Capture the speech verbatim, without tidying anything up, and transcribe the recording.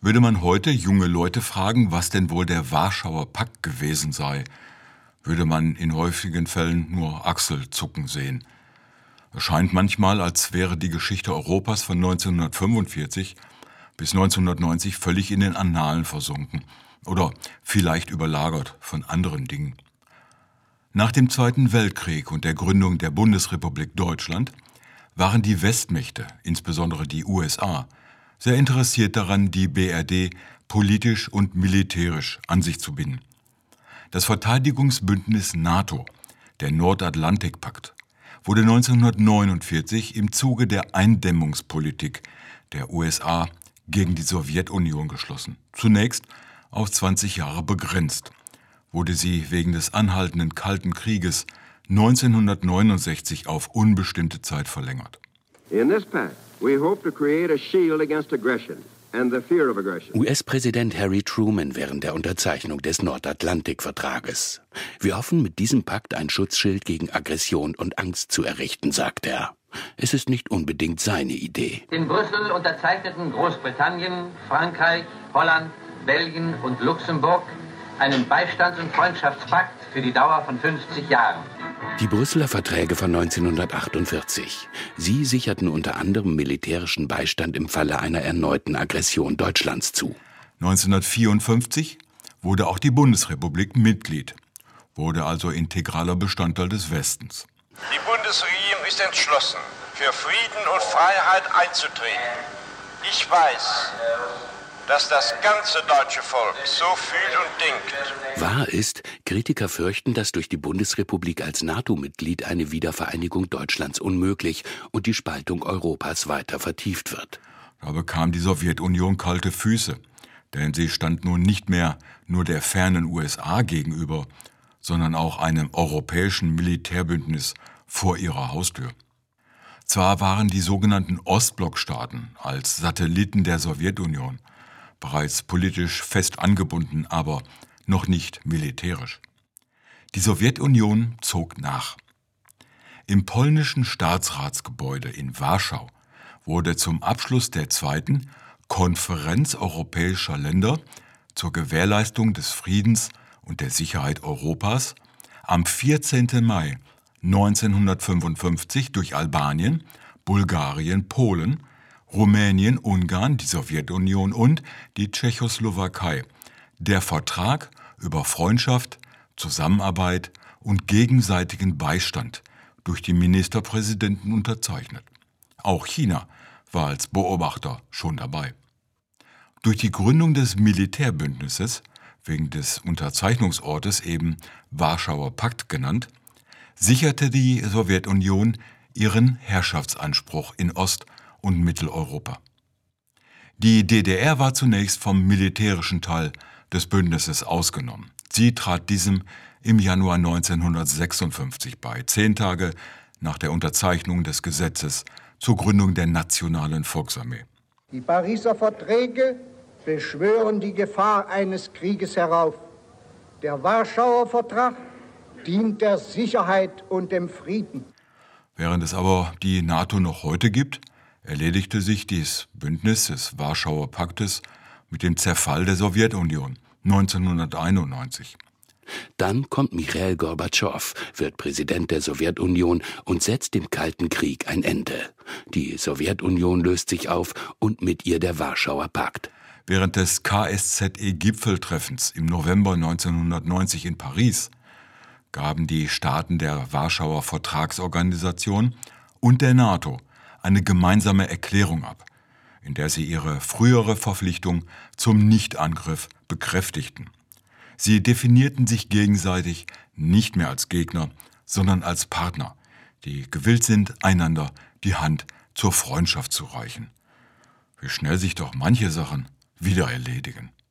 Würde man heute junge Leute fragen, was denn wohl der Warschauer Pakt gewesen sei, würde man in häufigen Fällen nur Achselzucken sehen. Es scheint manchmal, als wäre die Geschichte Europas von neunzehnhundertfünfundvierzig bis neunzehnhundertneunzig völlig in den Annalen versunken oder vielleicht überlagert von anderen Dingen. Nach dem Zweiten Weltkrieg und der Gründung der Bundesrepublik Deutschland waren die Westmächte, insbesondere die U S A, sehr interessiert daran, die B R D politisch und militärisch an sich zu binden. Das Verteidigungsbündnis NATO, der Nordatlantikpakt, wurde neunzehnhundertneunundvierzig im Zuge der Eindämmungspolitik der U S A gegen die Sowjetunion geschlossen. Zunächst auf zwanzig Jahre begrenzt, wurde sie wegen des anhaltenden Kalten Krieges neunzehnhundertneunundsechzig auf unbestimmte Zeit verlängert. In this pact, we hope to create a shield against aggression and the fear of aggression. U S-Präsident Harry Truman während der Unterzeichnung des Nordatlantikvertrages. Wir hoffen, mit diesem Pakt ein Schutzschild gegen Aggression und Angst zu errichten, sagt er. Es ist nicht unbedingt seine Idee. In Brüssel unterzeichneten Großbritannien, Frankreich, Holland, Belgien und Luxemburg einen Beistands- und Freundschaftspakt für die Dauer von fünfzig Jahren. Die Brüsseler Verträge von neunzehnhundertachtundvierzig. Sie sicherten unter anderem militärischen Beistand im Falle einer erneuten Aggression Deutschlands zu. neunzehnhundertvierundfünfzig wurde auch die Bundesrepublik Mitglied, wurde also integraler Bestandteil des Westens. Die Bundesregierung ist entschlossen, für Frieden und Freiheit einzutreten. Ich weiß, dass das ganze deutsche Volk so fühlt und denkt. Wahr ist, Kritiker fürchten, dass durch die Bundesrepublik als NATO-Mitglied eine Wiedervereinigung Deutschlands unmöglich und die Spaltung Europas weiter vertieft wird. Da bekam die Sowjetunion kalte Füße, denn sie stand nun nicht mehr nur der fernen U S A gegenüber, sondern auch einem europäischen Militärbündnis vor ihrer Haustür. Zwar waren die sogenannten Ostblockstaaten als Satelliten der Sowjetunion bereits politisch fest angebunden, aber noch nicht militärisch. Die Sowjetunion zog nach. Im polnischen Staatsratsgebäude in Warschau wurde zum Abschluss der zweiten Konferenz europäischer Länder zur Gewährleistung des Friedens und der Sicherheit Europas am vierzehnten Mai neunzehnhundertfünfundfünfzig durch Albanien, Bulgarien, Polen, Rumänien, Ungarn, die Sowjetunion und die Tschechoslowakei der Vertrag über Freundschaft, Zusammenarbeit und gegenseitigen Beistand durch die Ministerpräsidenten unterzeichnet. Auch China war als Beobachter schon dabei. Durch die Gründung des Militärbündnisses, wegen des Unterzeichnungsortes eben Warschauer Pakt genannt, sicherte die Sowjetunion ihren Herrschaftsanspruch in Ost- und Mitteleuropa. Die D D R war zunächst vom militärischen Teil des Bündnisses ausgenommen. Sie trat diesem im Januar neunzehnhundertsechsundfünfzig bei, zehn Tage nach der Unterzeichnung des Gesetzes zur Gründung der Nationalen Volksarmee. Die Pariser Verträge beschwören die Gefahr eines Krieges herauf. Der Warschauer Vertrag dient der Sicherheit und dem Frieden. Während es aber die NATO noch heute gibt, erledigte sich dieses Bündnis des Warschauer Paktes mit dem Zerfall der Sowjetunion neunzehnhunderteinundneunzig. Dann kommt Michail Gorbatschow, wird Präsident der Sowjetunion und setzt dem Kalten Krieg ein Ende. Die Sowjetunion löst sich auf und mit ihr der Warschauer Pakt. Während des K S Z E-Gipfeltreffens im November neunzehnhundertneunzig in Paris gaben die Staaten der Warschauer Vertragsorganisation und der NATO eine gemeinsame Erklärung ab, in der sie ihre frühere Verpflichtung zum Nichtangriff bekräftigten. Sie definierten sich gegenseitig nicht mehr als Gegner, sondern als Partner, die gewillt sind, einander die Hand zur Freundschaft zu reichen. Wie schnell sich doch manche Sachen wieder erledigen.